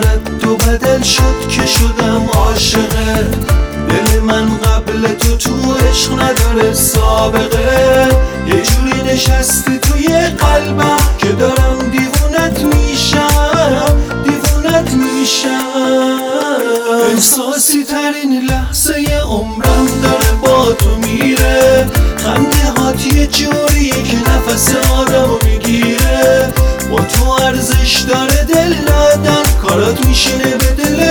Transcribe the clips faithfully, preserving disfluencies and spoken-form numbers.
رفتارت تو بدل شد که شدم عاشقه. دل من قبل تو تو عشق نداره سابقه. یه جوری نشستی توی قلبم که دارم دیوونت میشم، دیوونت میشم. احساسی ترین لحظه عمرم داره با تو میره. خنده هات یه جوریه که نفس آدمو میگیره. با تو ارزش داره دل دادن، کارات میشینه به دل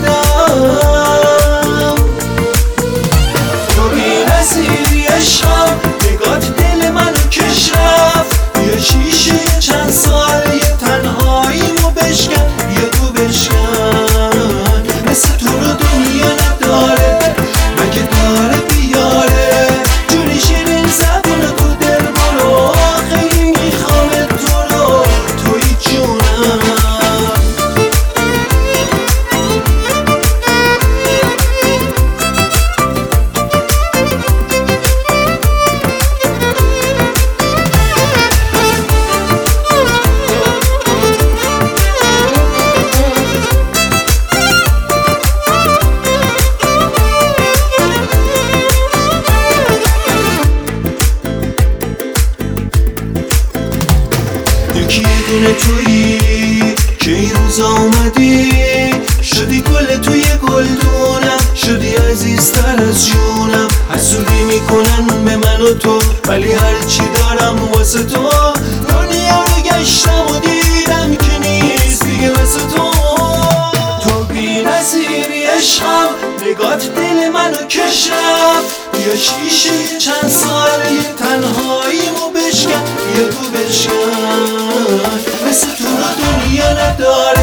آدم. تو بی نظیری عشقم، نگات دل منو کش رفت. بیا شیشه چند سال یه تنهاییمو بشکن، بیا تو بشکن. مثل تو رو دنیا نداره، مگه داره بیاره. جوری شیرین زبون تو دل برو، خیلی میخوام تو رو، توی جونم. یکی دونه تویی که این روز آمدی، شدی گل توی گلدونم، شدی عزیزتر از جونم. حسودی میکنن به من و تو، ولی هرچی دارم واسه تو. دنیا رو گشتم و دیدم که نیست دیگه واسه تو. تو بی نظیری عشقم، نگات دل منو کش رفت. بیا شیشه چند سال یه تنهاییمو بشکن، بیا تو بشکن. مثل تو رو دنیا نداره.